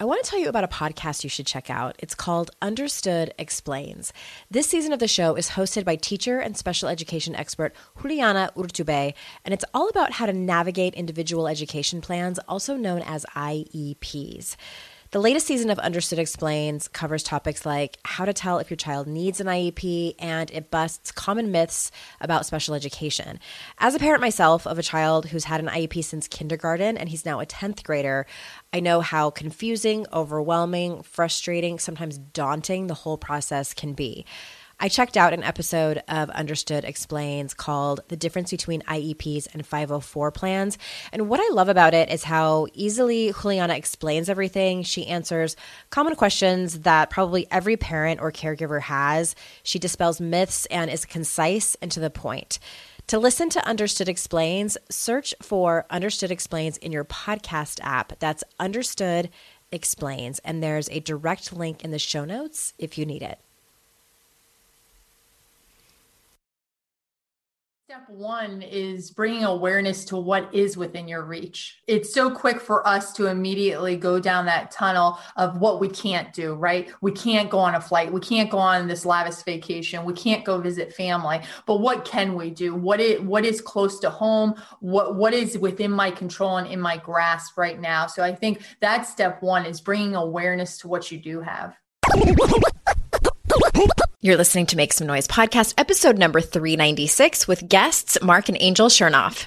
I want to tell you about a podcast you should check out. It's called Understood Explains. This season of the show is hosted by teacher and special education expert Juliana Urtubey, and it's all about how to navigate individual education plans, also known as IEPs. The latest season of Understood Explains covers topics like how to tell if your child needs an IEP, and it busts common myths about special education. As a parent myself of a child who's had an IEP since kindergarten, and he's now a 10th grader, I know how confusing, overwhelming, frustrating, sometimes daunting the whole process can be. I checked out an episode of Understood Explains called The Difference Between IEPs and 504 Plans. And what I love about it is how easily Juliana explains everything. She answers common questions that probably every parent or caregiver has. She dispels myths and is concise and to the point. To listen to Understood Explains, search for Understood Explains in your podcast app. That's Understood Explains. And there's a direct link in the show notes if you need it. Step one is bringing awareness to what is within your reach. It's so quick for us to immediately go down that tunnel of what we can't do, right? We can't go on a flight. We can't go on this lavish vacation. We can't go visit family. But what can we do? What is close to home? What is within my control and in my grasp right now? So I think that's step one, is bringing awareness to what you do have. You're listening to Make Some Noise podcast, episode number 396 with guests Mark and Angel Chernoff.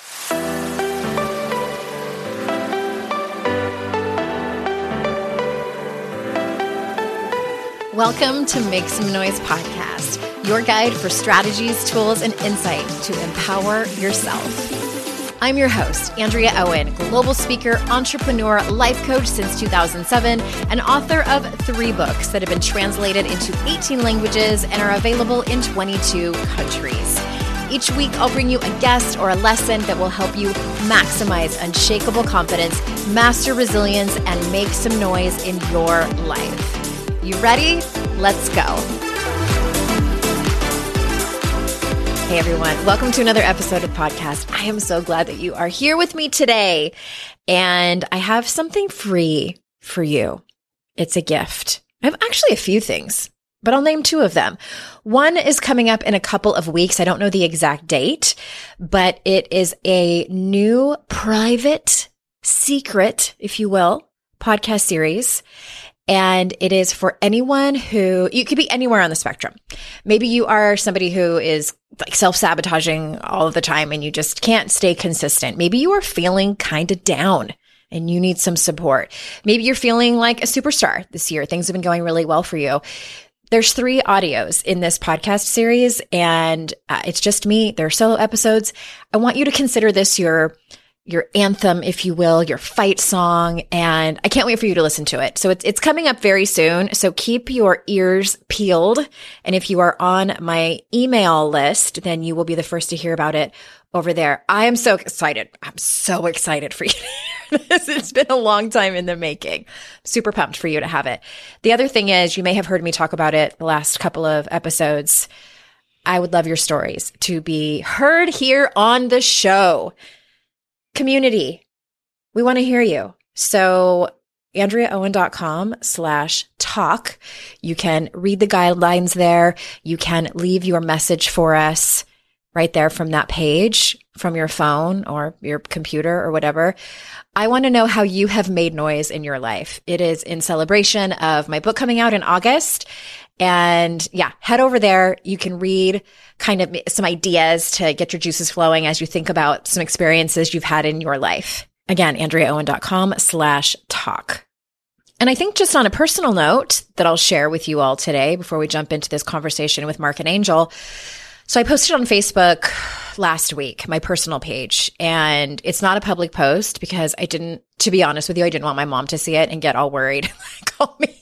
Welcome to Make Some Noise podcast, your guide for strategies, tools, and insight to empower yourself. I'm your host, Andrea Owen, global speaker, entrepreneur, life coach since 2007, and author of 3 books that have been translated into 18 languages and are available in 22 countries. Each week, I'll bring you a guest or a lesson that will help you maximize unshakable confidence, master resilience, and make some noise in your life. You ready? Let's go. Hey everyone, welcome to another episode of the podcast. I am so glad that you are here with me today, and I have something free for you. It's a gift. I have actually a few things, but I'll name 2 of them. One is coming up in a couple of weeks. I don't know the exact date, but it is a new private, secret, if you will, podcast series. And it is for anyone who, you could be anywhere on the spectrum. Maybe you are somebody who is like self-sabotaging all of the time and you just can't stay consistent. Maybe you are feeling kind of down and you need some support. Maybe you're feeling like a superstar this year. Things have been going really well for you. There's 3 audios in this podcast series, and it's just me. They're solo episodes. I want you to consider this your anthem, if you will, your fight song, and I can't wait for you to listen to it. So it's coming up very soon, so keep your ears peeled, and if you are on my email list, then you will be the first to hear about it over there. I am so excited. I'm so excited for you to hear this. It's been a long time in the making. Super pumped for you to have it. The other thing is, you may have heard me talk about it the last couple of episodes. I would love your stories to be heard here on the show. Community. We want to hear you. So AndreaOwen.com/talk. You can read the guidelines there. You can leave your message for us right there from that page, from your phone or your computer or whatever. I want to know how you have made noise in your life. It is in celebration of my book coming out in August. And yeah, head over there. You can read kind of some ideas to get your juices flowing as you think about some experiences you've had in your life. Again, AndreaOwen.com/talk. And I think just on a personal note that I'll share with you all today before we jump into this conversation with Mark and Angel. So I posted on Facebook last week, my personal page, and it's not a public post because to be honest with you, I didn't want my mom to see it and get all worried. Call me.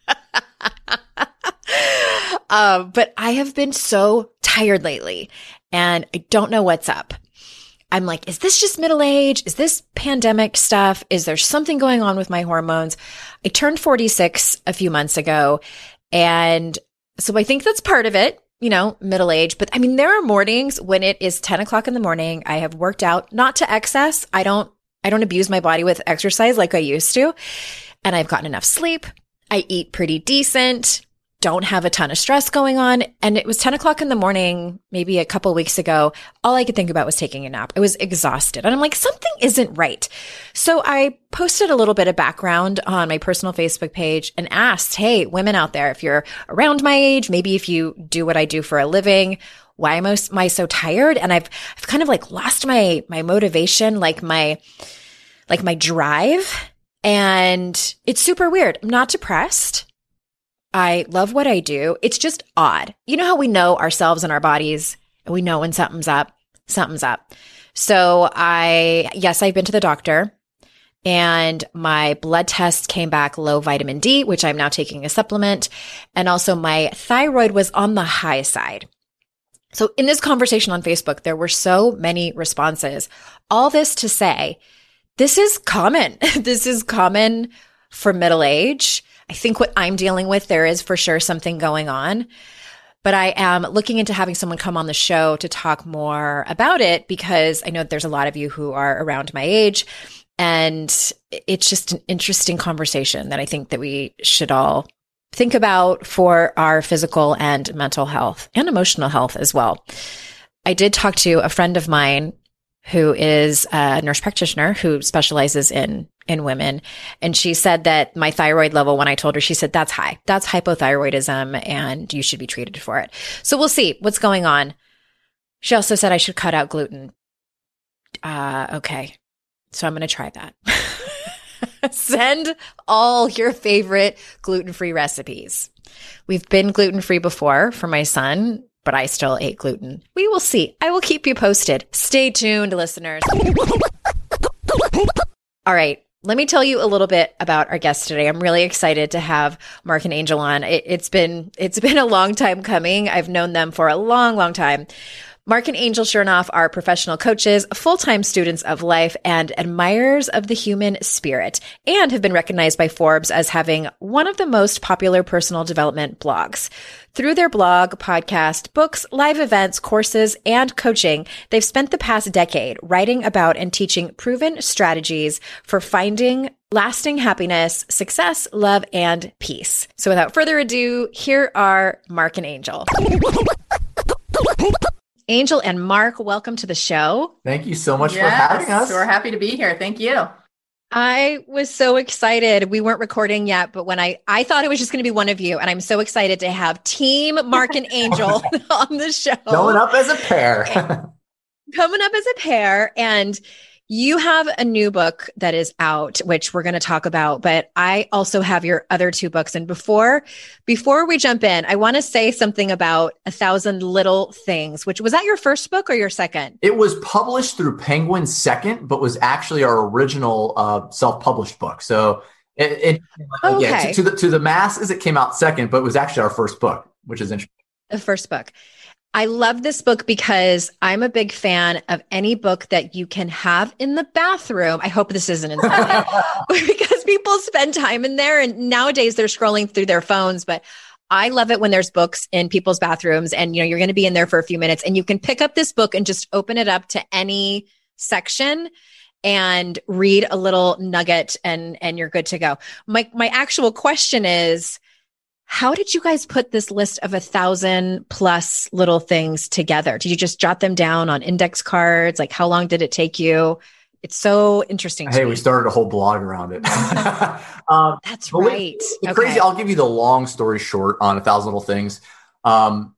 But I have been so tired lately and I don't know what's up. I'm like, is this just middle age? Is this pandemic stuff? Is there something going on with my hormones? I turned 46 a few months ago. And so I think that's part of it, middle age. But I mean, there are mornings when it is 10 o'clock in the morning. I have worked out, not to excess. I don't abuse my body with exercise like I used to. and I've gotten enough sleep. I eat pretty decent, don't have a ton of stress going on. And it was 10 o'clock in the morning, maybe a couple weeks ago. All I could think about was taking a nap. I was exhausted. And I'm like, something isn't right. So I posted a little bit of background on my personal Facebook page and asked, hey, women out there, if you're around my age, maybe if you do what I do for a living, why am I so tired? And I've kind of like lost my motivation, like my drive. And it's super weird. I'm not depressed. I love what I do. It's just odd. You know how we know ourselves and our bodies, and we know when something's up? Something's up. So I've been to the doctor, and my blood test came back low vitamin D, which I'm now taking a supplement. And also my thyroid was on the high side. So in this conversation on Facebook, there were so many responses. All this to say, this is common. This is common for middle age. I think what I'm dealing with, there is for sure something going on, but I am looking into having someone come on the show to talk more about it because I know that there's a lot of you who are around my age, and it's just an interesting conversation that I think that we should all think about for our physical and mental health and emotional health as well. I did talk to a friend of mine who is a nurse practitioner who specializes in women. And she said that my thyroid level, when I told her, she said, that's high. That's hypothyroidism and you should be treated for it. So we'll see what's going on. She also said I should cut out gluten. Okay. So I'm going to try that. Send all your favorite gluten-free recipes. We've been gluten-free before for my son, but I still ate gluten. We will see. I will keep you posted. Stay tuned, listeners. All right. Let me tell you a little bit about our guest today. I'm really excited to have Mark and Angel on. It's been a long time coming. I've known them for a long, long time. Mark and Angel Chernoff are professional coaches, full-time students of life, and admirers of the human spirit, and have been recognized by Forbes as having one of the most popular personal development blogs. Through their blog, podcast, books, live events, courses, and coaching, they've spent the past decade writing about and teaching proven strategies for finding lasting happiness, success, love, and peace. So without further ado, here are Mark and Angel. Angel and Mark, welcome to the show. Thank you so much for having us. We're happy to be here. Thank you. I was so excited. We weren't recording yet, but when I thought it was just going to be one of you, and I'm so excited to have Team Mark and Angel on the show. Coming up as a pair. And you have a new book that is out, which we're going to talk about, but I also have your other two books. And before we jump in, I want to say something about 1,000 Little Things, which was that your first book or your second? It was published through Penguin second, but was actually our original self-published book. So to the masses, it came out second, but it was actually our first book, which is interesting. The first book. I love this book because I'm a big fan of any book that you can have in the bathroom. I hope this isn't inside because people spend time in there, and nowadays they're scrolling through their phones. But I love it when there's books in people's bathrooms and, you know, you're going to be in there for a few minutes and you can pick up this book and just open it up to any section and read a little nugget and you're good to go. My actual question is, how did you guys put this list of 1,000+ little things together? Did you just jot them down on index cards? Like, how long did it take you? It's so interesting. Hey, we started a whole blog around it. That's right. It's crazy. I'll give you the long story short on 1,000 Little Things. So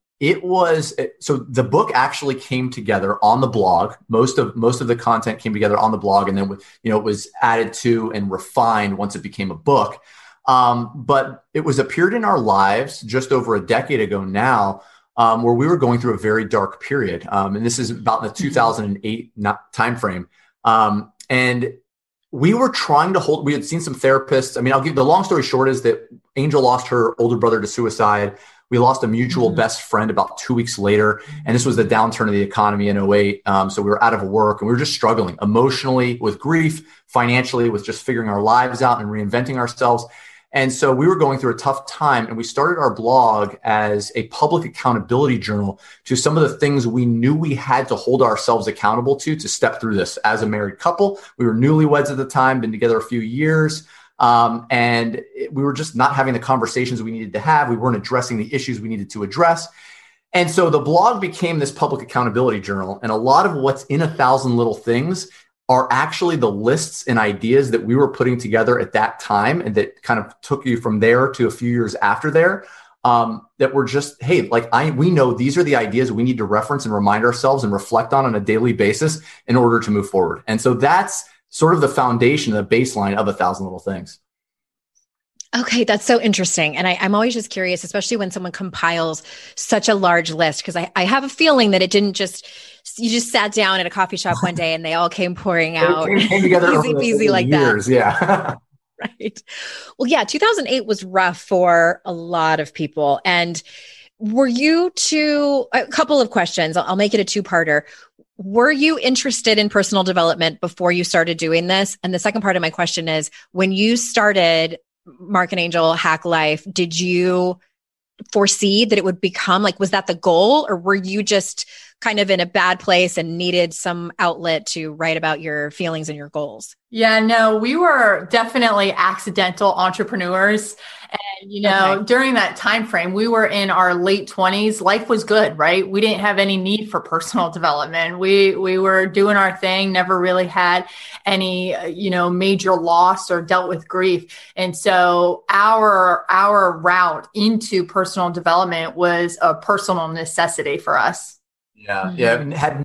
the book actually came together on the blog. Most of the content came together on the blog, and then it was added to and refined once it became a book. But it was a period in our lives just over a decade ago now, where we were going through a very dark period. And this is about the 2008 timeframe. And we were trying to we had seen some therapists. I mean, I'll give the long story short is that Angel lost her older brother to suicide. We lost a mutual best friend about 2 weeks later. And this was the downturn of the economy in 2008. So we were out of work and we were just struggling emotionally with grief, financially with just figuring our lives out and reinventing ourselves. And so we were going through a tough time, and we started our blog as a public accountability journal to some of the things we knew we had to hold ourselves accountable to step through this as a married couple. We were newlyweds at the time, been together a few years. We were just not having the conversations we needed to have. We weren't addressing the issues we needed to address. And so the blog became this public accountability journal. And a lot of what's in 1,000 Little Things are actually the lists and ideas that we were putting together at that time, and that kind of took you from there to a few years after there. That were just, hey, we know these are the ideas we need to reference and remind ourselves and reflect on a daily basis in order to move forward. And so that's sort of the foundation, the baseline of 1,000 Little Things. Okay, that's so interesting. And I'm always just curious, especially when someone compiles such a large list, because I have a feeling that it didn't you just sat down at a coffee shop one day and they all came pouring out. It came together easy peasy like years, that. Yeah. Right. Well, yeah, 2008 was rough for a lot of people. And a couple of questions, I'll make it a two-parter. Were you interested in personal development before you started doing this? And the second part of my question is, when you started Mark and Angel Hack Life, did you foresee that it would become was that the goal, or were you just kind of in a bad place and needed some outlet to write about your feelings and your goals? Yeah, no, we were definitely accidental entrepreneurs. And, during that time frame, we were in our late 20s. Life was good, right? We didn't have any need for personal development. We were doing our thing, never really had any, major loss or dealt with grief. And so our route into personal development was a personal necessity for us. Yeah. Mm-hmm. Yeah. Had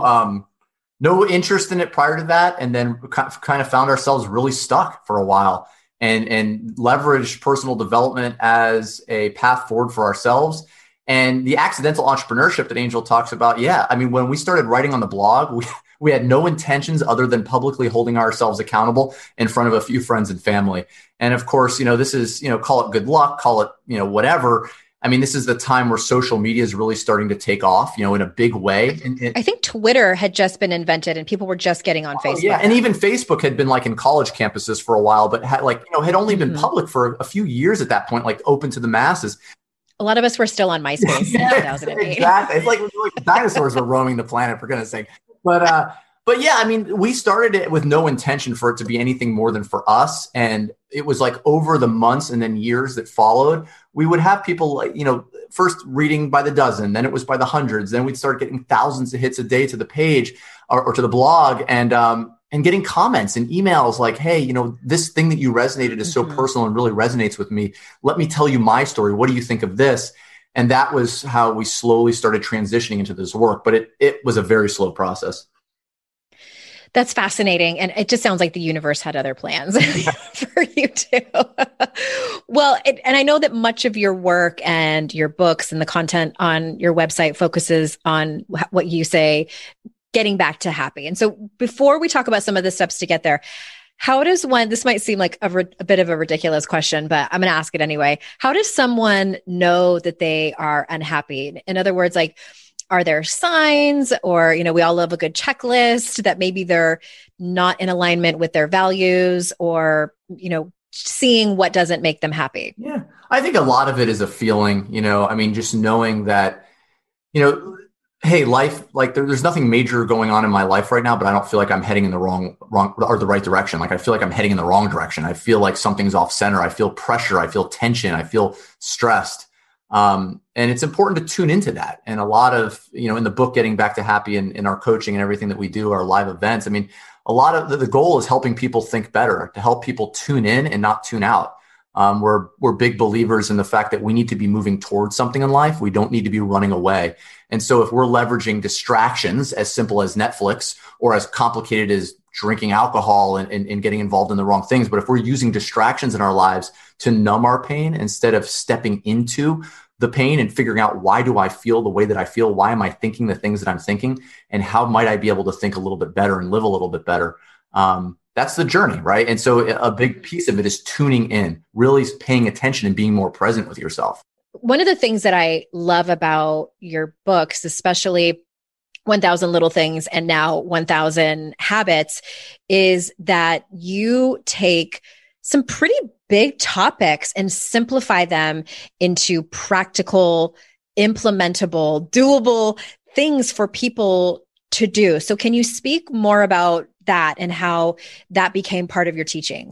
no interest in it prior to that. And then kind of found ourselves really stuck for a while and leveraged personal development as a path forward for ourselves. And the accidental entrepreneurship that Angel talks about. Yeah. I mean, when we started writing on the blog, we had no intentions other than publicly holding ourselves accountable in front of a few friends and family. And of course, this is, call it good luck, call it, whatever. I mean, this is the time where social media is really starting to take off, in a big way. And I think Twitter had just been invented and people were just getting on Facebook. Yeah. And even Facebook had been in college campuses for a while, but had only been public for a few years at that point, open to the masses. A lot of us were still on MySpace in 2008. Exactly. It's like dinosaurs were roaming the planet, for goodness sake. But yeah, I mean, we started it with no intention for it to be anything more than for us. And it was over the months and then years that followed, we would have people first reading by the dozen, then it was by the hundreds. Then we'd start getting thousands of hits a day to the page or to the blog, and getting comments and emails like, hey, this thing that you resonated is so personal and really resonates with me. Let me tell you my story. What do you think of this? And that was how we slowly started transitioning into this work. But it was a very slow process. That's fascinating. And it just sounds like the universe had other plans for you too. Well, and I know that much of your work and your books and the content on your website focuses on what you say, getting back to happy. And so before we talk about some of the steps to get there, how does this might seem like a bit of a ridiculous question, but I'm going to ask it anyway. How does someone know that they are unhappy? In other words, are there signs, or, we all love a good checklist that maybe they're not in alignment with their values, or, seeing what doesn't make them happy? Yeah, I think a lot of it is a feeling, just knowing that, hey, life, there's nothing major going on in my life right now, but I don't feel like I'm heading in the wrong or the right direction. I feel like I'm heading in the wrong direction. I feel like something's off center. I feel pressure. I feel tension. I feel stressed. And it's important to tune into that. And a lot of, in the book, Getting Back to Happy, and in our coaching and everything that we do, our live events, I mean, a lot of the goal is helping people think better, to help people tune in and not tune out. We're big believers in the fact that we need to be moving towards something in life. We don't need to be running away. And so if we're leveraging distractions as simple as Netflix, or as complicated as drinking alcohol and getting involved in the wrong things, but if we're using distractions in our lives to numb our pain instead of stepping into the pain and figuring out, why do I feel the way that I feel? Why am I thinking the things that I'm thinking? And how might I be able to think a little bit better and live a little bit better? That's the journey, right? And so a big piece of it is tuning in, really paying attention and being more present with yourself. One of the things that I love about your books, especially 1,000 Little Things and now 1,000 Habits, is that you take some pretty big topics and simplify them into practical, implementable, doable things for people to do. So can you speak more about that and how that became part of your teachings?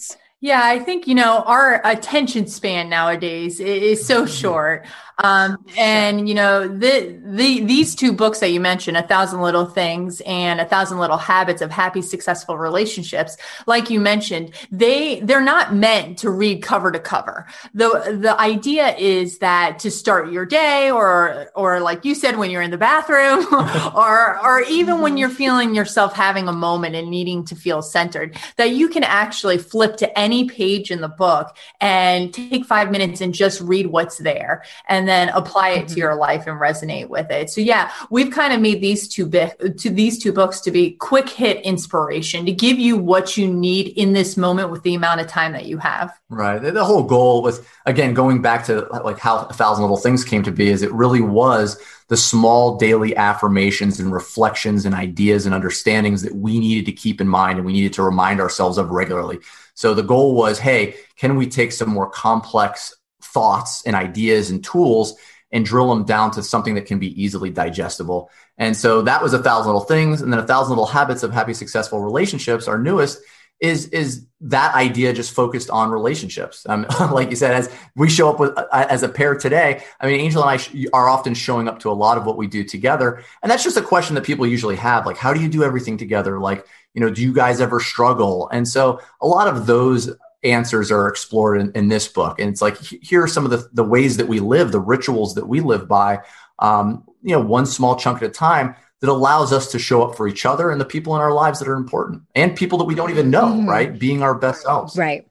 Yeah, I think, our attention span nowadays is so short. And these two books that you mentioned, A Thousand Little Things and A Thousand Little Habits of Happy, Successful Relationships, like you mentioned, they're not meant to read cover to cover. The idea is that to start your day, or like you said, when you're in the bathroom, or even when you're feeling yourself having a moment and needing to feel centered, that you can actually flip to any page in the book and take 5 minutes and just read what's there, and then apply it to your life and resonate with it. So yeah, we've kind of made these two books to be quick hit inspiration, to give you what you need in this moment with the amount of time that you have. Right. The whole goal was, again, going back to like how A Thousand Little Things came to be, is it really was the small daily affirmations and reflections and ideas and understandings that we needed to keep in mind and we needed to remind ourselves of regularly. So the goal was, hey, can we take some more complex thoughts and ideas and tools and drill them down to something that can be easily digestible? And so that was A Thousand Little Things. And then A Thousand Little Habits of Happy, Successful Relationships, our newest, is that idea just focused on relationships. Like you said, as we show up with as a pair today, I mean, Angel and I are often showing up to a lot of what we do together. And that's just a question that people usually have. Like, how do you do everything together? Like, do you guys ever struggle? And so a lot of those answers are explored in this book. And it's like, here are some of the ways that we live, the rituals that we live by, one small chunk at a time, that allows us to show up for each other and the people in our lives that are important, and people that we don't even know, right? Being our best selves. Right.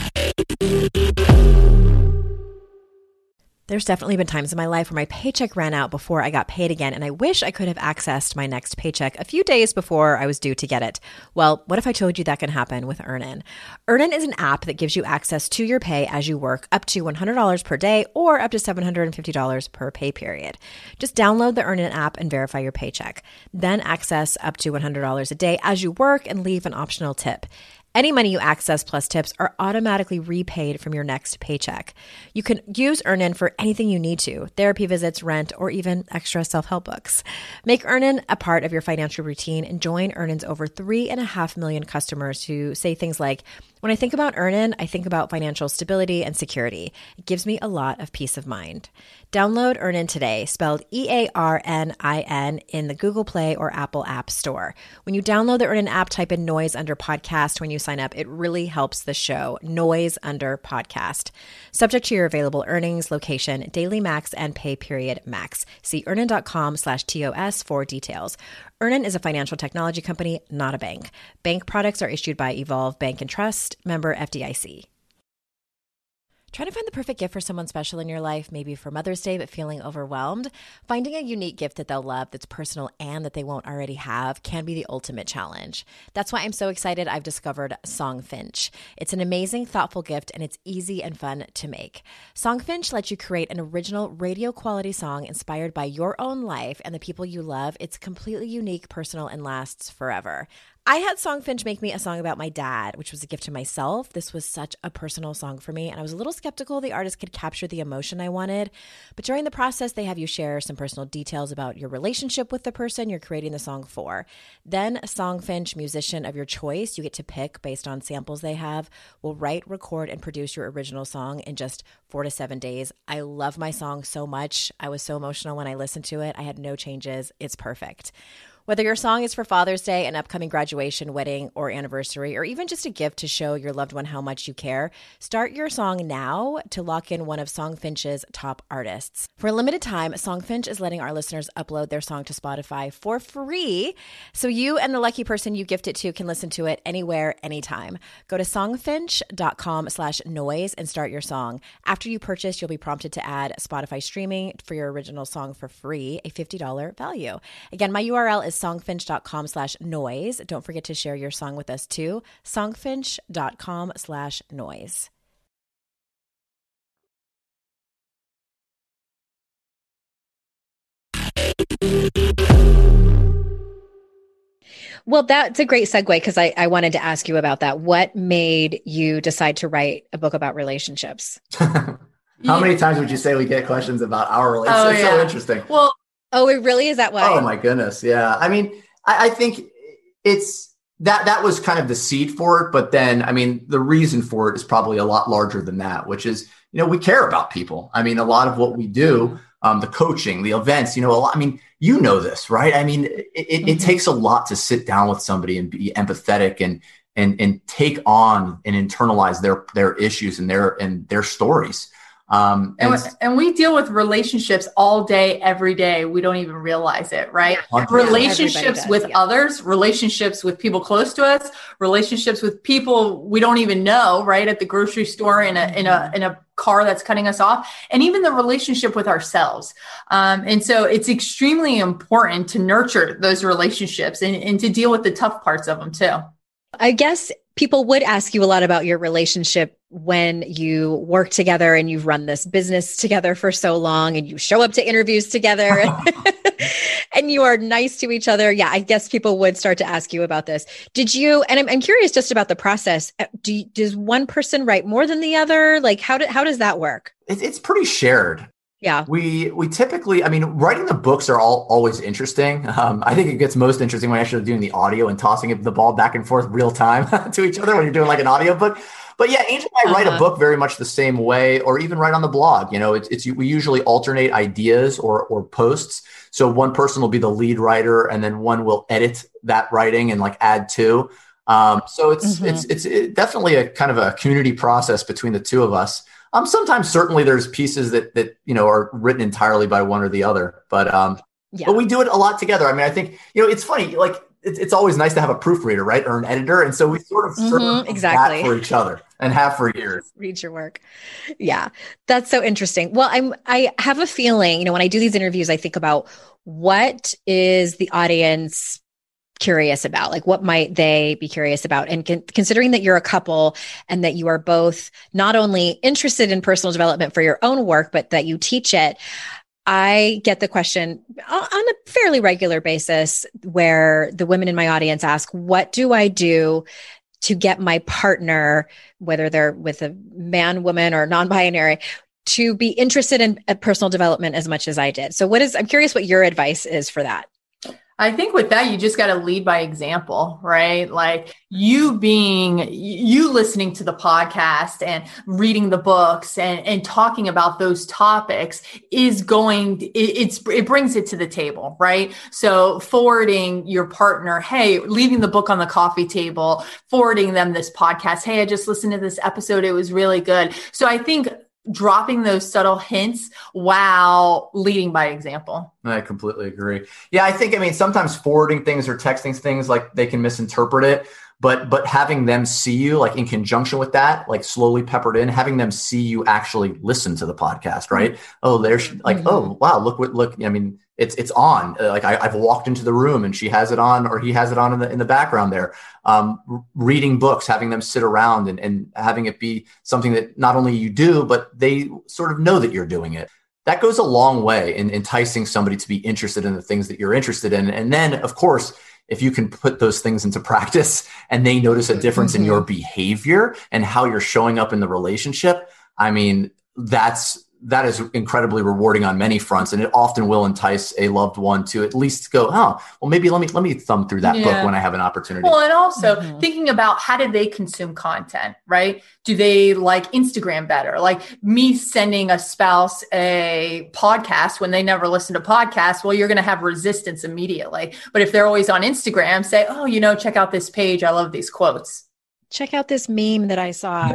There's definitely been times in my life where my paycheck ran out before I got paid again, and I wish I could have accessed my next paycheck a few days before I was due to get it. Well, what if I told you that can happen with Earnin? Earnin is an app that gives you access to your pay as you work, up to $100 per day or up to $750 per pay period. Just download the Earnin app and verify your paycheck. Then access up to $100 a day as you work and leave an optional tip. Any money you access plus tips are automatically repaid from your next paycheck. You can use Earnin for anything you need to: therapy visits, rent, or even extra self-help books. Make Earnin a part of your financial routine and join Earnin's over 3.5 million customers who say things like, "When I think about Earnin, I think about financial stability and security. It gives me a lot of peace of mind." Download Earnin today, spelled EARNIN, in the Google Play or Apple App Store. When you download the Earnin app, type in Noise under podcast when you sign up. It really helps the show. Noise under podcast. Subject to your available earnings, location, daily max, and pay period max. See earnin.com/TOS for details. Earnin is a financial technology company, not a bank. Bank products are issued by Evolve Bank and Trust, member FDIC. Trying to find the perfect gift for someone special in your life, maybe for Mother's Day, but feeling overwhelmed? Finding a unique gift that they'll love, that's personal and that they won't already have, can be the ultimate challenge. That's why I'm so excited I've discovered Songfinch. It's an amazing, thoughtful gift, and it's easy and fun to make. Songfinch lets you create an original radio quality song inspired by your own life and the people you love. It's completely unique, personal, and lasts forever. I had Songfinch make me a song about my dad, which was a gift to myself. This was such a personal song for me, and I was a little skeptical the artist could capture the emotion I wanted. But during the process, they have you share some personal details about your relationship with the person you're creating the song for. Then a Songfinch musician of your choice, you get to pick based on samples they have, will write, record, and produce your original song in just 4 to 7 days. I love my song so much. I was so emotional when I listened to it. I had no changes. It's perfect. Whether your song is for Father's Day, an upcoming graduation, wedding, or anniversary, or even just a gift to show your loved one how much you care, start your song now to lock in one of Songfinch's top artists. For a limited time, Songfinch is letting our listeners upload their song to Spotify for free, so you and the lucky person you gift it to can listen to it anywhere, anytime. Go to songfinch.com/noise and start your song. After you purchase, you'll be prompted to add Spotify streaming for your original song for free, a $50 value. Again, my URL is songfinch.com/noise. Don't forget to share your song with us too. Songfinch.com/noise. Well, that's a great segue, because I wanted to ask you about that. What made you decide to write a book about relationships? How many times would you say we get questions about our relationship? It's so interesting. Well, oh, it really is that way? Oh my goodness. Yeah. I mean, I think it's that was kind of the seed for it. But then, I mean, the reason for it is probably a lot larger than that, which is, we care about people. I mean, a lot of what we do, the coaching, the events, a lot, I mean, this, right? I mean, it takes a lot to sit down with somebody and be empathetic and take on and internalize their issues and their stories. And we deal with relationships all day, every day. We don't even realize it, right? Yeah. Relationships with others, relationships with people close to us, relationships with people we don't even know, right? At the grocery store, in a car that's cutting us off, and even the relationship with ourselves. And so it's extremely important to nurture those relationships and to deal with the tough parts of them too. I guess people would ask you a lot about your relationship when you work together and you've run this business together for so long and you show up to interviews together and you are nice to each other. Yeah, I guess people would start to ask you about this. Did you, and I'm curious just about the process. Does one person write more than the other? Like how does that work? It's pretty shared. Yeah. We typically, I mean, writing the books are always interesting. I think it gets most interesting when you're actually doing the audio and tossing the ball back and forth real time to each other when you're doing like an audio book. But yeah, Angel and I write a book very much the same way, or even write on the blog. We usually alternate ideas or posts. So one person will be the lead writer, and then one will edit that writing and like add to. So it's definitely a kind of a community process between the two of us. Sometimes certainly there's pieces that are written entirely by one or the other, but we do it a lot together. I mean, I think, it's funny, like it's always nice to have a proofreader, right? Or an editor. And so we sort of serve that for each other and have for years. Read your work. Yeah. That's so interesting. Well, I have a feeling, when I do these interviews, I think about what is the audience curious about? Like, what might they be curious about? And considering that you're a couple and that you are both not only interested in personal development for your own work, but that you teach it, I get the question on a fairly regular basis where the women in my audience ask, what do I do to get my partner, whether they're with a man, woman, or non-binary, to be interested in personal development as much as I did? So I'm curious what your advice is for that. I think with that, you just got to lead by example, right? Like you listening to the podcast and reading the books and talking about those topics it brings it to the table, right? So forwarding your partner, hey, leaving the book on the coffee table, forwarding them this podcast. Hey, I just listened to this episode. It was really good. So I think dropping those subtle hints while leading by example. I completely agree. Yeah, I think, sometimes forwarding things or texting things, like they can misinterpret it, but having them see you, like in conjunction with that, like slowly peppered in, having them see you actually listen to the podcast, right? Oh, there's like, oh, wow, look, it's on. Like I've walked into the room and she has it on, or he has it on in the background there. Reading books, having them sit around and having it be something that not only you do, but they sort of know that you're doing it. That goes a long way in enticing somebody to be interested in the things that you're interested in. And then, of course, if you can put those things into practice and they notice a difference in your behavior and how you're showing up in the relationship, that is incredibly rewarding on many fronts. And it often will entice a loved one to at least go, oh, well, maybe let me thumb through that book when I have an opportunity. Well, and also thinking about how do they consume content, right? Do they like Instagram better? Like me sending a spouse a podcast when they never listen to podcasts, well, you're going to have resistance immediately. But if they're always on Instagram, say, oh, check out this page. I love these quotes. Check out this meme that I saw.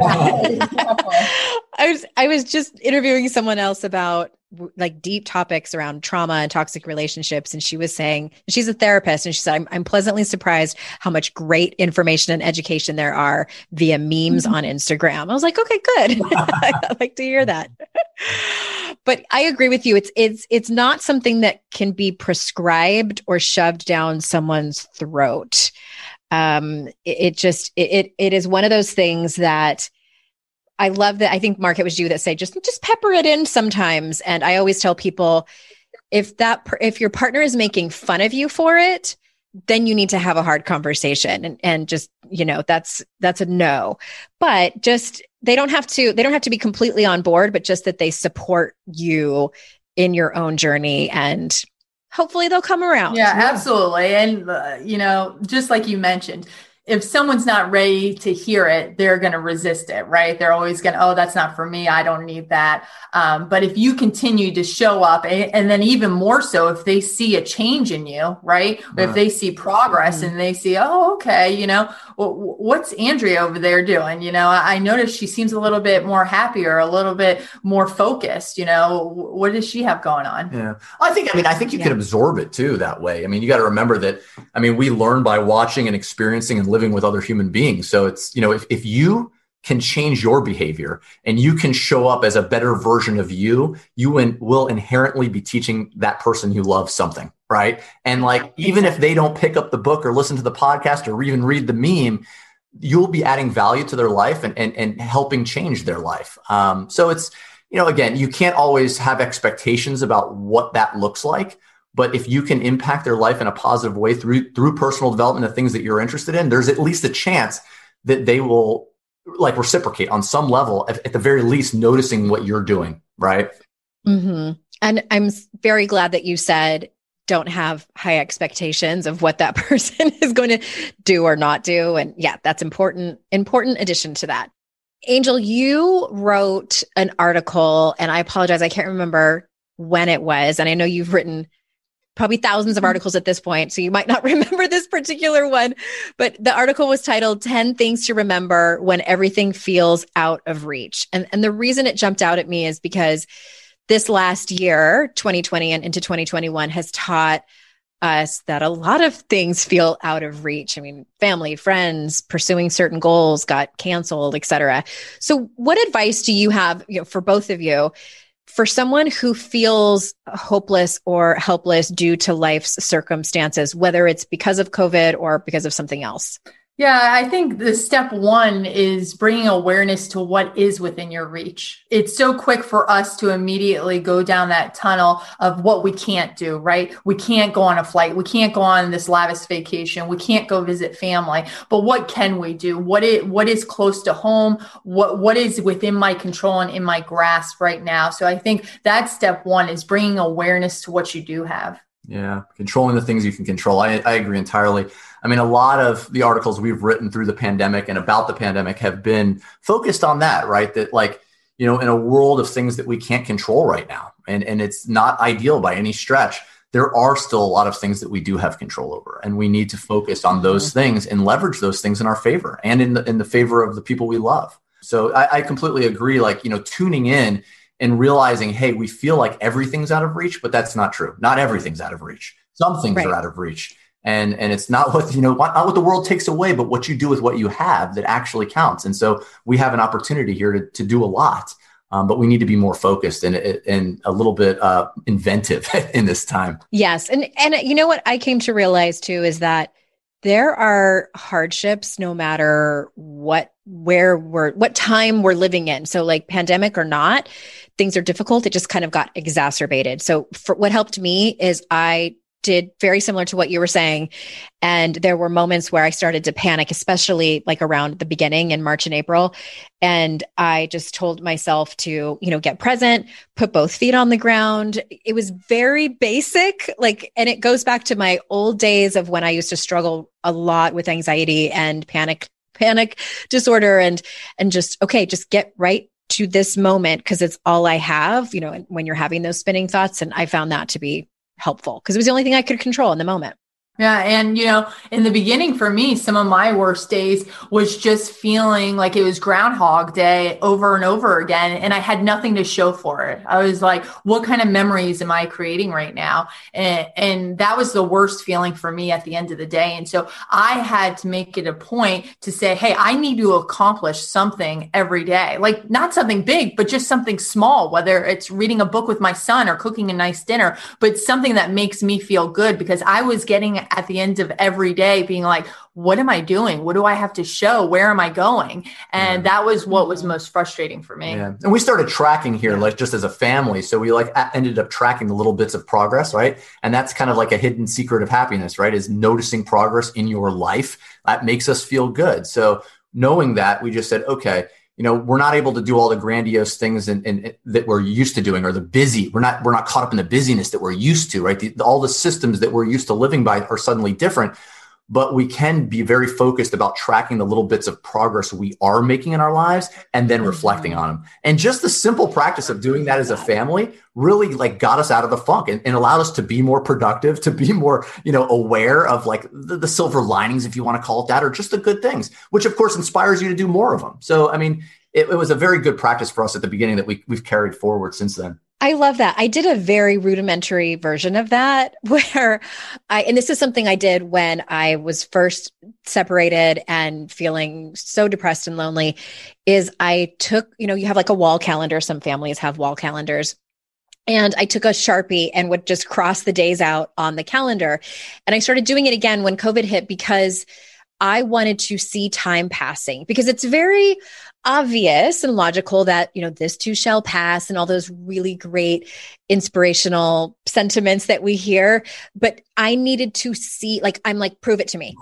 I was just interviewing someone else about like deep topics around trauma and toxic relationships. And she was saying, she's a therapist, and she said, I'm pleasantly surprised how much great information and education there are via memes on Instagram. I was like, okay, good. I like to hear that. But I agree with you. It's not something that can be prescribed or shoved down someone's throat. It is one of those things that I love. That I think, Mark, it was you that say just pepper it in sometimes. And I always tell people, if your partner is making fun of you for it, then you need to have a hard conversation and just, that's a no. But just they don't have to be completely on board, but just that they support you in your own journey, and hopefully they'll come around. Yeah, absolutely. And, just like you mentioned, if someone's not ready to hear it, they're going to resist it, right? They're always going to, oh, that's not for me. I don't need that. But if you continue to show up, and then even more so, if they see a change in you, right? If they see progress and they see, oh, okay, what's Andrea over there doing? I noticed she seems a little bit more happier, a little bit more focused. What does she have going on? Yeah. I think you can absorb it too that way. You got to remember that, we learn by watching and experiencing and living with other human beings. So it's, if you can change your behavior and you can show up as a better version of you, you will inherently be teaching that person you love something, right? And even if they don't pick up the book or listen to the podcast or even read the meme, you'll be adding value to their life and helping change their life. So it's, again, you can't always have expectations about what that looks like. But if you can impact their life in a positive way through personal development of things that you're interested in, there's at least a chance that they will reciprocate on some level, at the very least, noticing what you're doing. Right. Mm-hmm. And I'm very glad that you said, don't have high expectations of what that person is going to do or not do. And yeah, that's important addition to that. Angel, you wrote an article, and I apologize, I can't remember when it was. And I know you've written probably thousands of articles at this point, so you might not remember this particular one, but the article was titled 10 Things to Remember When Everything Feels Out of Reach. And the reason it jumped out at me is because this last year, 2020 and into 2021, has taught us that a lot of things feel out of reach. Family, friends, pursuing certain goals got canceled, et cetera. So what advice do you have, for both of you, for someone who feels hopeless or helpless due to life's circumstances, whether it's because of COVID or because of something else? Yeah, I think the step one is bringing awareness to what is within your reach. It's so quick for us to immediately go down that tunnel of what we can't do, right? We can't go on a flight. We can't go on this lavish vacation. We can't go visit family. But what can we do? What is close to home? What is within my control and in my grasp right now? So I think that's step one, is bringing awareness to what you do have. Yeah, controlling the things you can control. I agree entirely. A lot of the articles we've written through the pandemic and about the pandemic have been focused on that, right? That in a world of things that we can't control right now, and it's not ideal by any stretch, there are still a lot of things that we do have control over, and we need to focus on those things and leverage those things in our favor and in the favor of the people we love. So I completely agree. Tuning in and realizing, hey, we feel like everything's out of reach, but that's not true. Not everything's out of reach. Some things are out of reach. And it's not what, not what the world takes away, but what you do with what you have that actually counts. And so we have an opportunity here to do a lot, but we need to be more focused and a little bit inventive in this time. Yes. And you know what I came to realize too, is that there are hardships no matter what time we're living in. So like pandemic or not, things are difficult. It just kind of got exacerbated. So what helped me is I did very similar to what you were saying. And there were moments where I started to panic, especially like around the beginning in March and April. And I just told myself to, get present, put both feet on the ground. It was very basic, and it goes back to my old days of when I used to struggle a lot with anxiety and panic disorder and just get right to this moment because it's all I have, when you're having those spinning thoughts. And I found that to be helpful because it was the only thing I could control in the moment. Yeah. And, in the beginning for me, some of my worst days was just feeling like it was Groundhog Day over and over again. And I had nothing to show for it. I was like, what kind of memories am I creating right now? And that was the worst feeling for me at the end of the day. And so I had to make it a point to say, hey, I need to accomplish something every day, like not something big, but just something small, whether it's reading a book with my son or cooking a nice dinner, but something that makes me feel good because I was getting at the end of every day being like, what am I doing? What do I have to show? Where am I going? And that was what was most frustrating for me. Yeah. And we started tracking here, just as a family. So we ended up tracking the little bits of progress, right? And that's kind of like a hidden secret of happiness, right? Is noticing progress in your life. That makes us feel good. So knowing that, we just said, okay, we're not able to do all the grandiose things and that we're used to doing, or the busy. We're not caught up in the busyness that we're used to, right? All the systems that we're used to living by are suddenly different. but we can be very focused about tracking the little bits of progress we are making in our lives and then reflecting on them. And just the simple practice of doing that as a family really like got us out of the funk and allowed us to be more productive, to be more, aware of like the silver linings, if you want to call it that, or just the good things, which of course inspires you to do more of them. So, I mean, it was a very good practice for us at the beginning that we've carried forward since then. I love that. I did a very rudimentary version of that where and this is something I did when I was first separated and feeling so depressed and lonely, is I took, you have like a wall calendar. Some families have wall calendars. And I took a Sharpie and would just cross the days out on the calendar. And I started doing it again when COVID hit because I wanted to see time passing, because it's very obvious and logical that, this too shall pass and all those really great inspirational sentiments that we hear. But I needed to see, I'm like, prove it to me.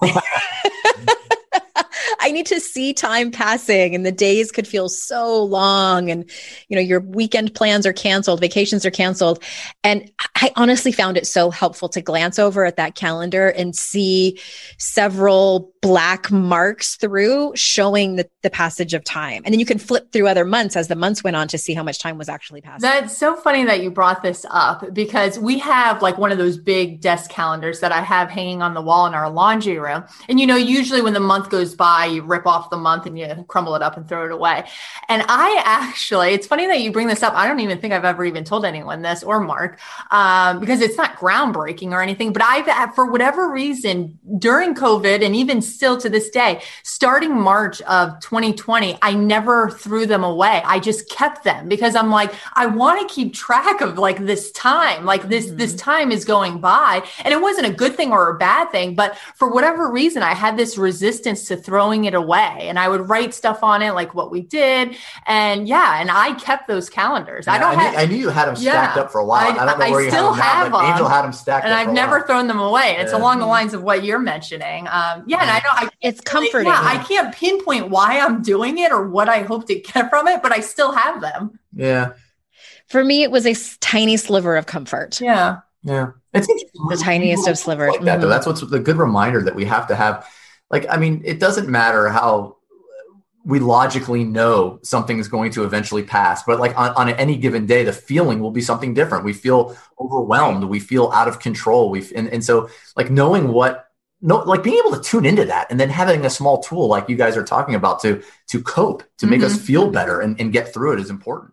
I need to see time passing, and the days could feel so long, and your weekend plans are canceled, vacations are canceled. And I honestly found it so helpful to glance over at that calendar and see several black marks through showing the passage of time. And then you can flip through other months as the months went on to see how much time was actually passing. That's so funny that you brought this up, because we have like one of those big desk calendars that I have hanging on the wall in our laundry room. And, usually when the month goes by, you rip off the month and you crumble it up and throw it away. And it's funny that you bring this up. I don't even think I've ever even told anyone this, or Mark, because it's not groundbreaking or anything, but for whatever reason, during COVID, and even still to this day, starting March of 2020, I never threw them away. I just kept them because I'm like, I want to keep track of like this time, like this time is going by. And it wasn't a good thing or a bad thing, but for whatever reason, I had this resistance to throwing it away. And I would write stuff on it, like what we did. And I kept those calendars. Yeah, I knew you had them stacked up for a while. I don't know where you still have them now, but Angel had them stacked and up. I've never thrown them away. It's along the lines of what you're mentioning. And I know it's comforting. I can't pinpoint why I'm doing it or what I hope to get from it, but I still have them. Yeah. For me, it was a tiny sliver of comfort. Yeah. Yeah. It's the tiniest of slivers. Like that, though. That's what's the good reminder that we have to have. Like, I mean, it doesn't matter how we logically know something is going to eventually pass, but like on any given day, the feeling will be something different. We feel overwhelmed. We feel out of control. And so like knowing like being able to tune into that, and then having a small tool like you guys are talking about to cope, to make us feel better and get through it is important.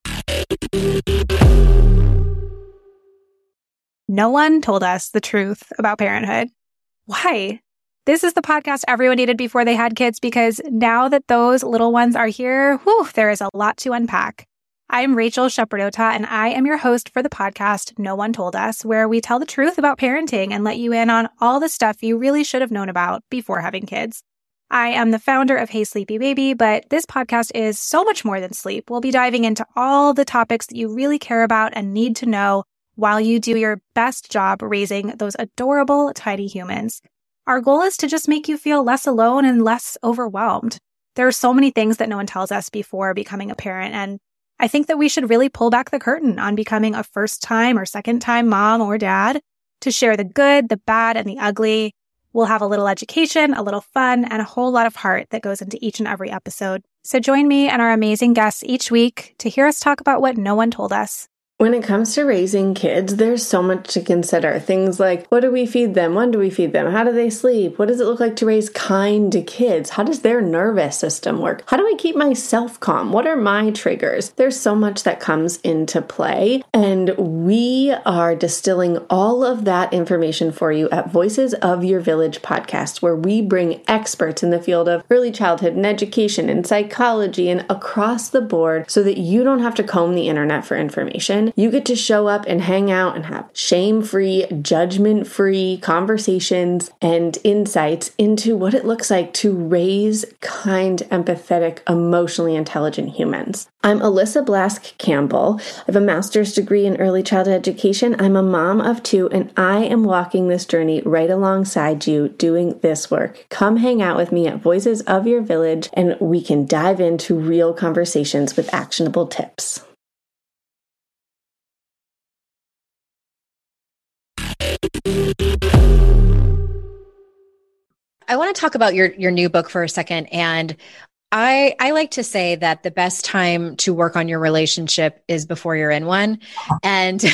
No one told us the truth about parenthood. Why? This is the podcast everyone needed before they had kids, because now that those little ones are here, there is a lot to unpack. I'm Rachel Shepardota, and I am your host for the podcast No One Told Us, where we tell the truth about parenting and let you in on all the stuff you really should have known about before having kids. I am the founder of Hey Sleepy Baby, but this podcast is so much more than sleep. We'll be diving into all the topics that you really care about and need to know while you do your best job raising those adorable, tiny humans. Our goal is to just make you feel less alone and less overwhelmed. There are so many things that no one tells us before becoming a parent, and I think that we should really pull back the curtain on becoming a first-time or second-time mom or dad to share the good, the bad, and the ugly. We'll have a little education, a little fun, and a whole lot of heart that goes into each and every episode. So join me and our amazing guests each week to hear us talk about what no one told us. When it comes to raising kids, there's so much to consider. Things like, what do we feed them? When do we feed them? How do they sleep? What does it look like to raise kind kids? How does their nervous system work? How do I keep myself calm? What are my triggers? There's so much that comes into play, and we are distilling all of that information for you at Voices of Your Village podcast, where we bring experts in the field of early childhood and education and psychology and across the board so that you don't have to comb the internet for information. You get to show up and hang out and have shame-free, judgment-free conversations and insights into what it looks like to raise kind, empathetic, emotionally intelligent humans. I'm Alyssa Blask Campbell. I have a master's degree in early childhood education. I'm a mom of 2, and I am walking this journey right alongside you doing this work. Come hang out with me at Voices of Your Village, and we can dive into real conversations with actionable tips. I want to talk about your new book for a second. And I like to say that the best time to work on your relationship is before you're in one. And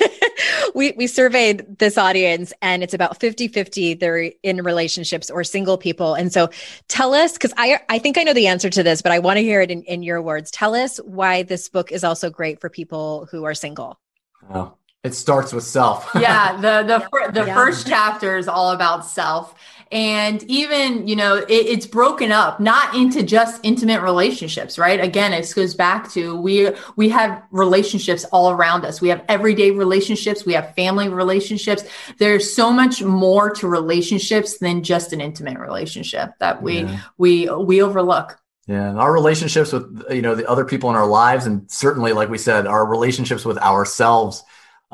we surveyed this audience, and it's about 50-50. They're in relationships or single people. And so tell us, because I think I know the answer to this, but I want to hear it in your words. Tell us why this book is also great for people who are single. Oh, it starts with self. Yeah. The first chapter is all about self. And even, it's broken up, not into just intimate relationships, right? Again, it goes back to, we have relationships all around us. We have everyday relationships. We have family relationships. There's so much more to relationships than just an intimate relationship that we overlook. Yeah. And our relationships with, the other people in our lives, and certainly, like we said, our relationships with ourselves,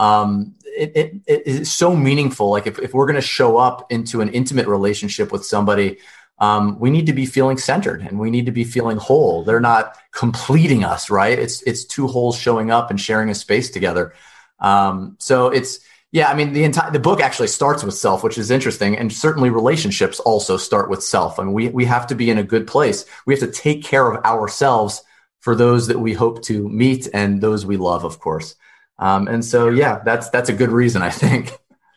it is so meaningful. Like if we're going to show up into an intimate relationship with somebody, we need to be feeling centered and we need to be feeling whole. They're not completing us, right? It's two wholes showing up and sharing a space together. So the book actually starts with self, which is interesting. And certainly relationships also start with self. I mean, we have to be in a good place. We have to take care of ourselves for those that we hope to meet and those we love, of course. That's a good reason, I think.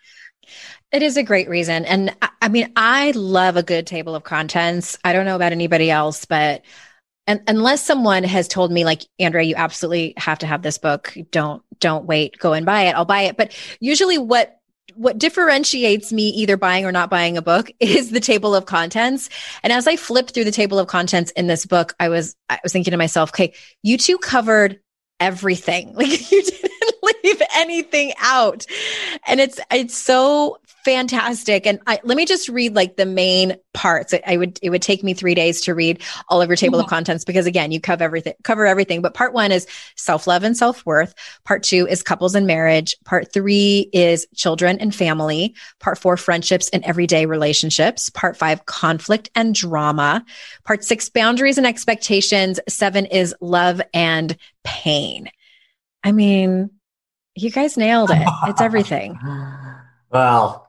It is a great reason. And I mean, I love a good table of contents. I don't know about anybody else, but unless someone has told me like, Andrea, you absolutely have to have this book. Don't wait, go and buy it. I'll buy it. But usually what differentiates me either buying or not buying a book is the table of contents. And as I flipped through the table of contents in this book, I was thinking to myself, okay, you two covered everything. Like you didn't leave anything out. And it's so fantastic. And let me just read like the main parts. It would take me 3 days to read all of your table of contents, because again, you cover everything. But part 1 is self-love and self-worth. Part 2 is couples and marriage. Part 3 is children and family. Part 4, friendships and everyday relationships. Part 5, conflict and drama. Part 6, boundaries and expectations. 7 is love and pain. I mean, you guys nailed it. It's everything. Well,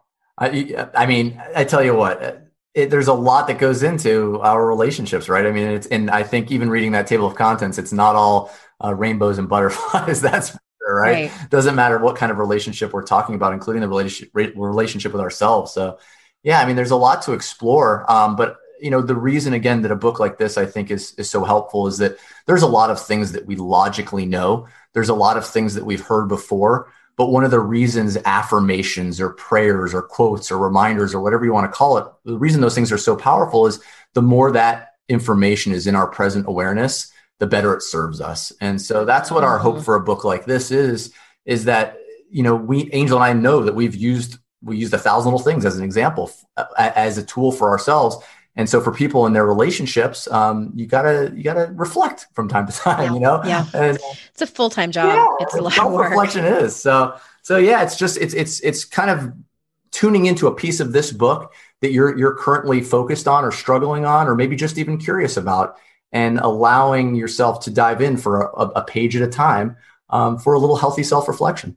I tell you what, there's a lot that goes into our relationships, right? I mean, and I think even reading that table of contents, it's not all rainbows and butterflies. That's for sure, right? Doesn't matter what kind of relationship we're talking about, including the relationship with ourselves. So yeah, I mean, there's a lot to explore. But the reason again that a book like this, I think is so helpful is that there's a lot of things that we logically know. There's a lot of things that we've heard before. But one of the reasons affirmations or prayers or quotes or reminders or whatever you want to call it, the reason those things are so powerful is the more that information is in our present awareness, the better it serves us. And so that's what our hope for a book like this is that, Angel and I know that we used 1,000 Little Things as an example, as a tool for ourselves. And so for people in their relationships, you gotta reflect from time to time, Yeah. And it's a full-time job. Yeah, it's a lot of work. Reflection is. So yeah, it's kind of tuning into a piece of this book that you're currently focused on or struggling on, or maybe just even curious about, and allowing yourself to dive in for a page at a time, for a little healthy self-reflection.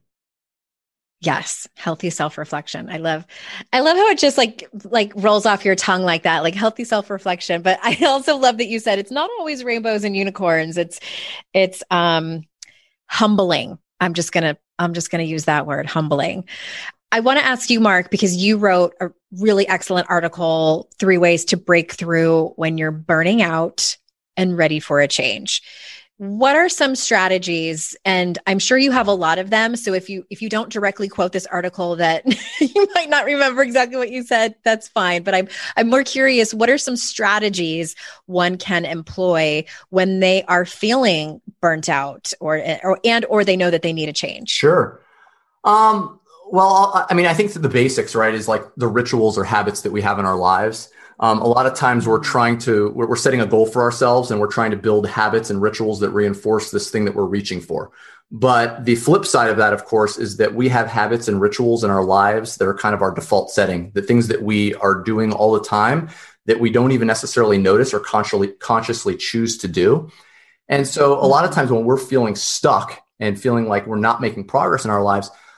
Yes. Healthy self-reflection. I love how it just like rolls off your tongue like that, like healthy self-reflection. But I also love that you said it's not always rainbows and unicorns. It's humbling. I'm just going to use that word, humbling. I want to ask you, Mark, because you wrote a really excellent article, 3 ways to break through when you're burning out and ready for a change. What are some strategies? And I'm sure you have a lot of them. So if you don't directly quote this article that you might not remember exactly what you said, that's fine. But I'm more curious, what are some strategies one can employ when they are feeling burnt out or they know that they need a change? Sure. Well, I think the basics, right, is like the rituals or habits that we have in our lives. A lot of times we're setting a goal for ourselves and we're trying to build habits and rituals that reinforce this thing that we're reaching for. But the flip side of that, of course, is that we have habits and rituals in our lives that are kind of our default setting, the things that we are doing all the time that we don't even necessarily notice or consciously choose to do. And so a lot of times when we're feeling stuck and feeling like we're not making progress in our lives,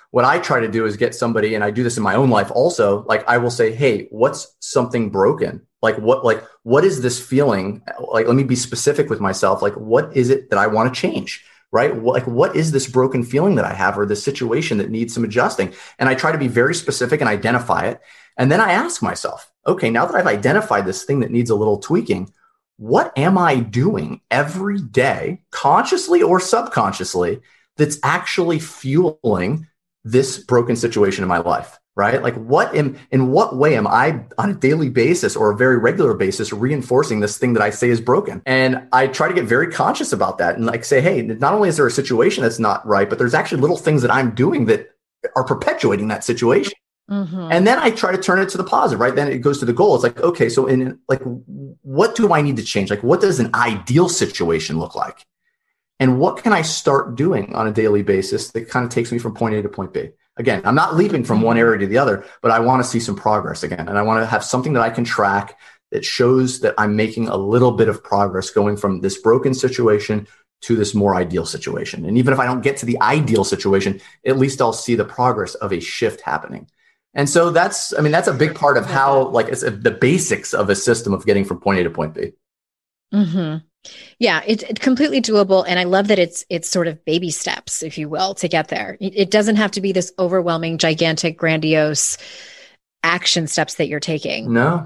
what I try to do is get somebody, and I do this in my own life also, like I will say, hey, what's something broken? What is this feeling? Like, let me be specific with myself. Like, what is it that I want to change? Right? What is this broken feeling that I have, or this situation that needs some adjusting? And I try to be very specific and identify it. And then I ask myself, okay, now that I've identified this thing that needs a little tweaking, what am I doing every day, consciously or subconsciously, that's actually fueling this broken situation in my life? Right? Like, in what way am I on a daily basis or a very regular basis reinforcing this thing that I say is broken? And I try to get very conscious about that and like say, hey, not only is there a situation that's not right, but there's actually little things that I'm doing that are perpetuating that situation. Mm-hmm. And then I try to turn it to the positive, right? Then it goes to the goal. It's like, okay, so what do I need to change? Like, what does an ideal situation look like? And what can I start doing on a daily basis that kind of takes me from point A to point B? Again, I'm not leaping from one area to the other, but I want to see some progress again. And I want to have something that I can track that shows that I'm making a little bit of progress going from this broken situation to this more ideal situation. And even if I don't get to the ideal situation, at least I'll see the progress of a shift happening. And so that's a big part of how, like, it's the basics of a system of getting from point A to point B. Mm-hmm. Yeah, it's completely doable. And I love that it's sort of baby steps, if you will, to get there. It doesn't have to be this overwhelming, gigantic, grandiose action steps that you're taking. No.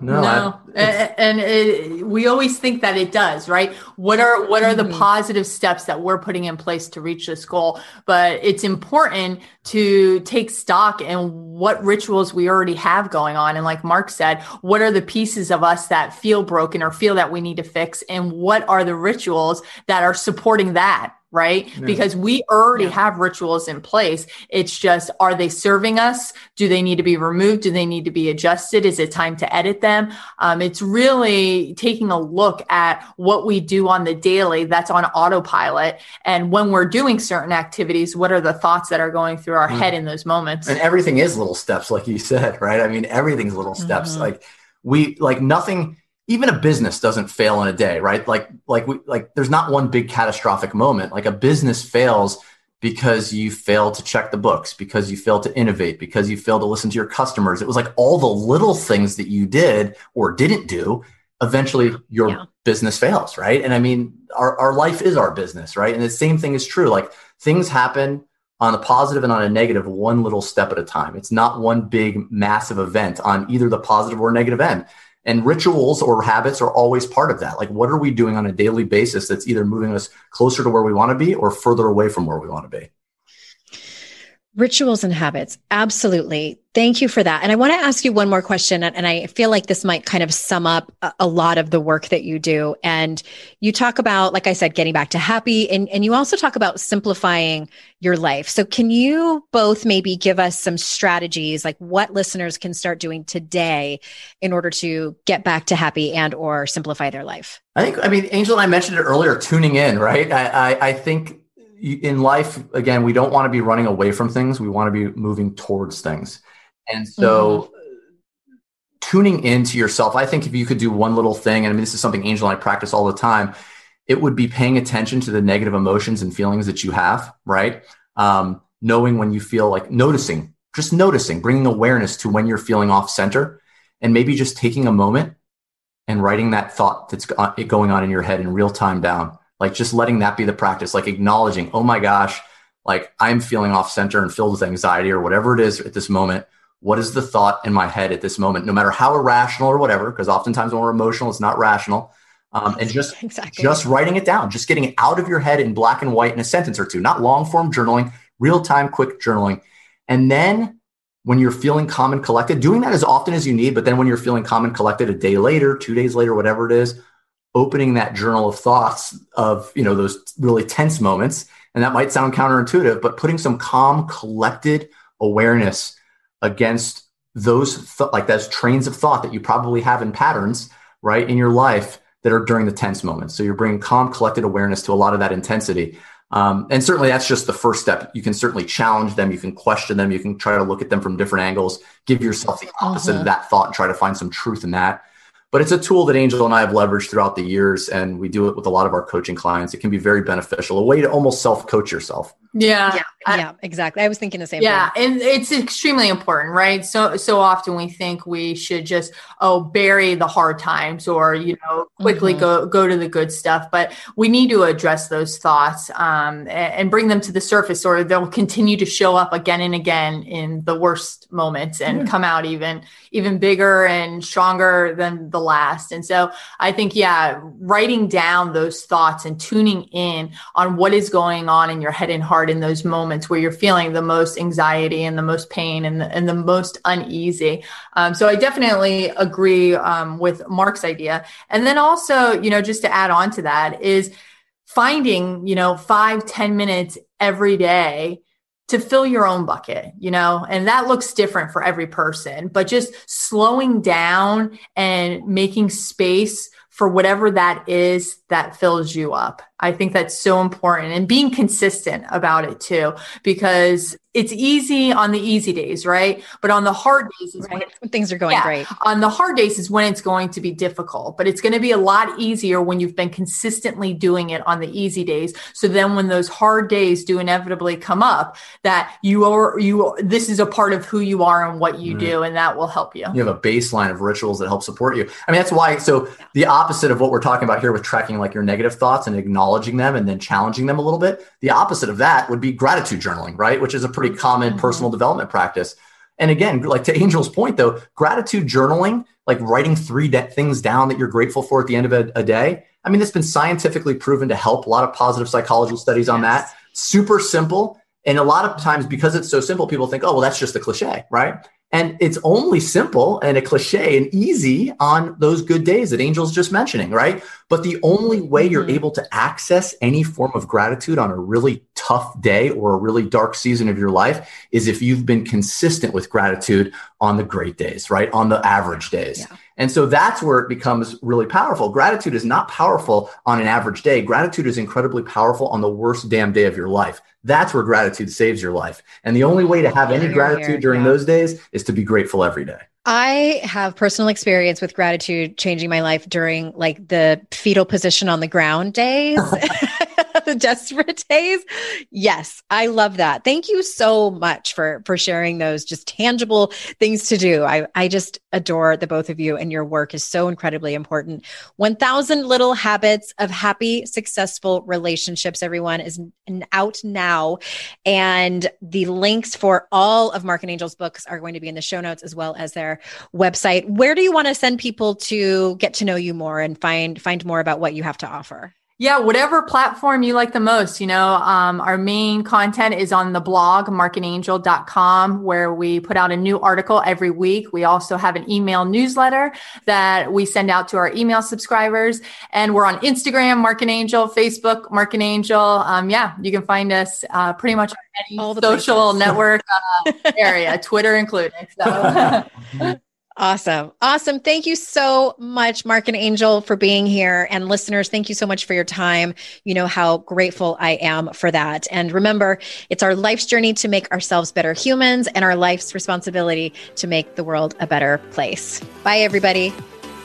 We always think that it does, right? What are the positive steps that we're putting in place to reach this goal? But it's important to take stock in what rituals we already have going on. And like Mark said, what are the pieces of us that feel broken or feel that we need to fix? And what are the rituals that are supporting that? Right? Yeah. Because we already have rituals in place. It's just, are they serving us? Do they need to be removed? Do they need to be adjusted? Is it time to edit them? It's really taking a look at what we do on the daily that's on autopilot. And when we're doing certain activities, what are the thoughts that are going through our head in those moments? And everything is little steps, like you said, right? I mean, everything's little steps. Nothing. Even a business doesn't fail in a day, right? Like there's not one big catastrophic moment. Like, a business fails because you failed to check the books, because you failed to innovate, because you failed to listen to your customers. It was like all the little things that you did or didn't do. Eventually your business fails, right? And I mean, our life is our business, right? And the same thing is true. Like, things happen on a positive and on a negative, one little step at a time. It's not one big massive event on either the positive or negative end. And rituals or habits are always part of that. Like, what are we doing on a daily basis that's either moving us closer to where we want to be or further away from where we want to be? Rituals and habits. Absolutely. Thank you for that. And I want to ask you one more question. And I feel like this might kind of sum up a lot of the work that you do. And you talk about, like I said, getting back to happy. And you also talk about simplifying your life. So can you both maybe give us some strategies, like what listeners can start doing today in order to get back to happy and or simplify their life? Angel and I mentioned it earlier, tuning in, right? I think in life, again, we don't want to be running away from things. We want to be moving towards things. And so tuning into yourself, I think if you could do one little thing, and I mean, this is something Angel and I practice all the time, it would be paying attention to the negative emotions and feelings that you have, right? Knowing when you feel like noticing, bringing awareness to when you're feeling off center, and maybe just taking a moment and writing that thought that's going on in your head in real time down. Like, just letting that be the practice, like acknowledging, oh my gosh, like I'm feeling off center and filled with anxiety or whatever it is at this moment. What is the thought in my head at this moment, no matter how irrational or whatever, because oftentimes when we're emotional, it's not rational. And just writing it down, just getting it out of your head in black and white in a sentence or two, not long form journaling, real time, quick journaling. And then when you're feeling calm and collected, doing that as often as you need. But then when you're feeling calm and collected a day later, 2 days later, whatever it is, opening that journal of thoughts of, those really tense moments. And that might sound counterintuitive, but putting some calm, collected awareness against those those trains of thought that you probably have in patterns, right, in your life that are during the tense moments. So you're bringing calm, collected awareness to a lot of that intensity. And certainly that's just the first step. You can certainly challenge them. You can question them. You can try to look at them from different angles, give yourself the opposite of that thought and try to find some truth in that. But it's a tool that Angel and I have leveraged throughout the years, and we do it with a lot of our coaching clients. It can be very beneficial, a way to almost self-coach yourself. Yeah. Yeah, exactly. I was thinking the same Yeah. thing. And it's extremely important, right? So often we think we should just, bury the hard times or, quickly go to the good stuff, but we need to address those thoughts, and bring them to the surface, or they'll continue to show up again and again in the worst moments and come out even bigger and stronger than the last. And so I think, writing down those thoughts and tuning in on what is going on in your head and heart in those moments where you're feeling the most anxiety and the most pain and the most uneasy. So I definitely agree with Mark's idea. And then also, just to add on to that is finding, 5-10 minutes every day to fill your own bucket, and that looks different for every person, but just slowing down and making space for whatever that is that fills you up. I think that's so important, and being consistent about it too, because it's easy on the easy days, right? But on the hard days is when things are going great. On the hard days is when it's going to be difficult, but it's going to be a lot easier when you've been consistently doing it on the easy days. So then when those hard days do inevitably come up, that this is a part of who you are and what you do, and that will help you. You have a baseline of rituals that help support you. I mean, that's why, the opposite of what we're talking about here with tracking like your negative thoughts and acknowledging them and then challenging them a little bit, the opposite of that would be gratitude journaling, right? Which is a pretty common personal development practice. And again, like to Angel's point though, gratitude journaling, like writing 3 things down that you're grateful for at the end of a day. I mean, it's been scientifically proven to help. A lot of positive psychology studies on that. Super simple. And a lot of times because it's so simple, people think, oh, well, that's just a cliche, right? And it's only simple and a cliche and easy on those good days that Angel's just mentioning, right? But the only way you're able to access any form of gratitude on a really tough day or a really dark season of your life is if you've been consistent with gratitude on the great days, right? On the average days. Yeah. And so that's where it becomes really powerful. Gratitude is not powerful on an average day. Gratitude is incredibly powerful on the worst damn day of your life. That's where gratitude saves your life. And the only way to have any gratitude during those days is to be grateful every day. I have personal experience with gratitude changing my life during like the fetal position on the ground days, the desperate days. Yes, I love that. Thank you so much for sharing those just tangible things to do. I just adore the both of you, and your work is so incredibly important. 1,000 Little Habits of Happy, Successful Relationships, everyone, is out now. And the links for all of Mark and Angel's books are going to be in the show notes, as well as their website. Where do you want to send people to get to know you more and find more about what you have to offer? Yeah, whatever platform you like the most. Our main content is on the blog, markandangel.com, where we put out a new article every week. We also have an email newsletter that we send out to our email subscribers. And we're on Instagram, Mark and Angel, Facebook, Mark and Angel. You can find us pretty much on any social network area, Twitter included. So. Awesome. Thank you so much, Mark and Angel, for being here. And listeners, thank you so much for your time. You know how grateful I am for that. And remember, it's our life's journey to make ourselves better humans and our life's responsibility to make the world a better place. Bye, everybody.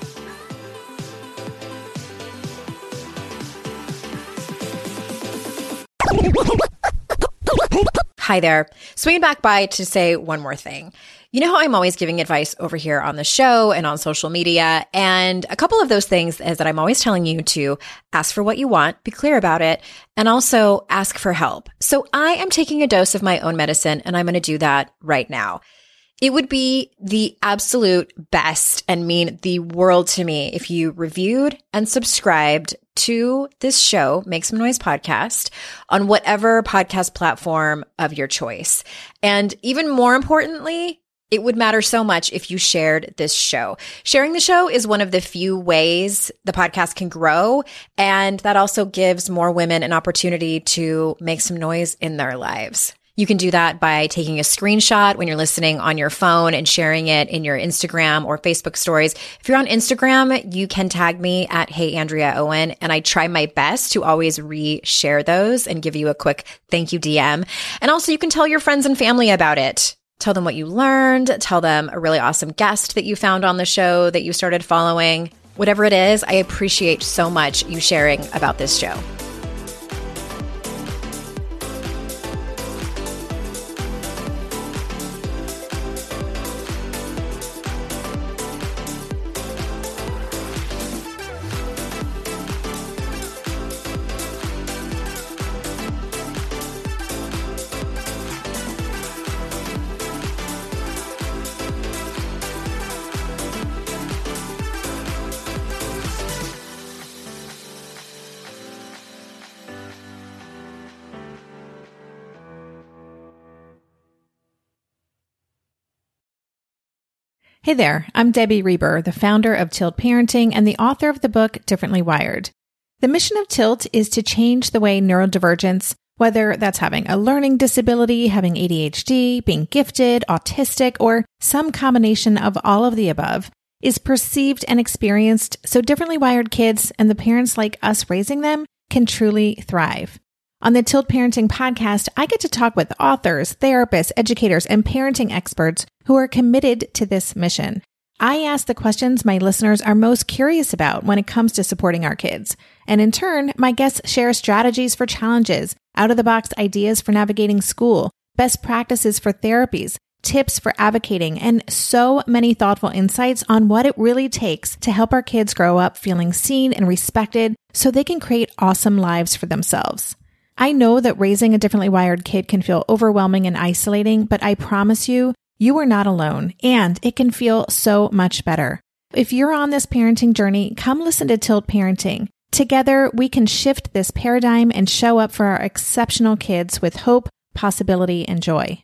Hi there. Swinging back by to say one more thing. You know how I'm always giving advice over here on the show and on social media, and a couple of those things is that I'm always telling you to ask for what you want, be clear about it, and also ask for help. So I am taking a dose of my own medicine, and I'm going to do that right now. It would be the absolute best and mean the world to me if you reviewed and subscribed to this show, Make Some Noise Podcast, on whatever podcast platform of your choice. And even more importantly, it would matter so much if you shared this show. Sharing the show is one of the few ways the podcast can grow, and that also gives more women an opportunity to make some noise in their lives. You can do that by taking a screenshot when you're listening on your phone and sharing it in your Instagram or Facebook stories. If you're on Instagram, you can tag me at Hey Andrea Owen, and I try my best to always re-share those and give you a quick thank you DM. And also you can tell your friends and family about it. Tell them what you learned. Tell them a really awesome guest that you found on the show that you started following. Whatever it is, I appreciate so much you sharing about this show. Hey there, I'm Debbie Reber, the founder of Tilt Parenting and the author of the book Differently Wired. The mission of Tilt is to change the way neurodivergence, whether that's having a learning disability, having ADHD, being gifted, autistic, or some combination of all of the above, is perceived and experienced so differently wired kids and the parents like us raising them can truly thrive. On the Tilt Parenting podcast, I get to talk with authors, therapists, educators, and parenting experts who are committed to this mission. I ask the questions my listeners are most curious about when it comes to supporting our kids. And in turn, my guests share strategies for challenges, out-of-the-box ideas for navigating school, best practices for therapies, tips for advocating, and so many thoughtful insights on what it really takes to help our kids grow up feeling seen and respected so they can create awesome lives for themselves. I know that raising a differently wired kid can feel overwhelming and isolating, but I promise you, you are not alone, and it can feel so much better. If you're on this parenting journey, come listen to Tilt Parenting. Together, we can shift this paradigm and show up for our exceptional kids with hope, possibility, and joy.